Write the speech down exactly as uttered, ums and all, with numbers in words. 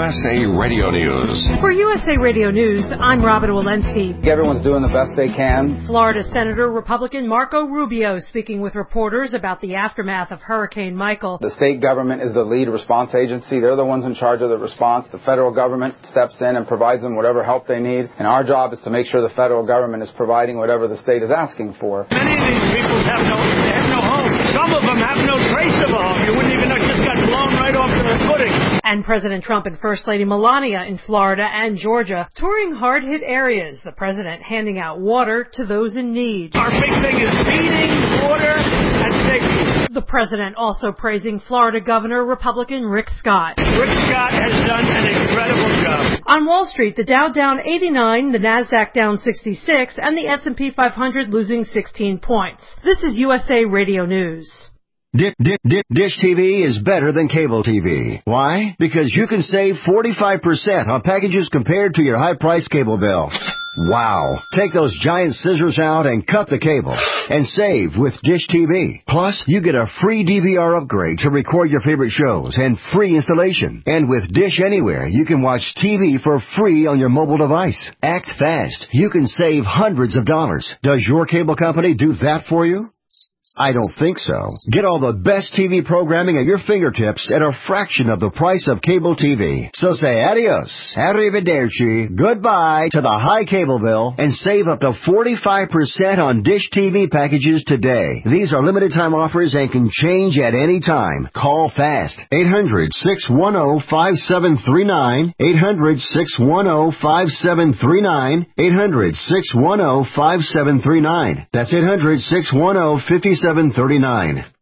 S A Radio News. For U S A Radio News, I'm Robin Walensky. Everyone's doing the best they can. Florida Senator Republican Marco Rubio speaking with reporters about the aftermath of Hurricane Michael. The state government is the lead response agency. They're the ones in charge of the response. The federal government steps in and provides them whatever help they need. And our job is to make sure the federal government is providing whatever the state is asking for. Many of these people have no, they have no home. Some of them have no trace of a home. You wouldn't even know, just got blown right off the footing. And President Trump and First Lady Melania in Florida and Georgia touring hard-hit areas. The president handing out water to those in need. Our big thing is feeding, water, and safety. The president also praising Florida Governor Republican Rick Scott. Rick Scott has done an incredible job. On Wall Street, the Dow down eighty-nine, the Nasdaq down sixty-six, and the S and P five hundred losing sixteen points. This is U S A Radio News. Dish, dish, dish T V is better than cable T V. Why? Because you can save forty-five percent on packages compared to your high-priced cable bill. Wow. Take those giant scissors out and cut the cable and save with Dish T V. Plus, you get a free D V R upgrade to record your favorite shows and free installation. And with Dish Anywhere, you can watch T V for free on your mobile device. Act fast. You can save hundreds of dollars. Does your cable company do that for you? I don't think so. Get all the best T V programming at your fingertips at a fraction of the price of cable T V. So say adios, arrivederci, goodbye to the high cable bill and save up to forty-five percent on Dish T V packages today. These are limited time offers and can change at any time. Call fast. eight hundred, six one zero, five seven three nine. eight hundred, six one zero, five seven three nine. eight hundred, six one zero, five seven three nine. That's eight hundred, six one zero, five seven three nine.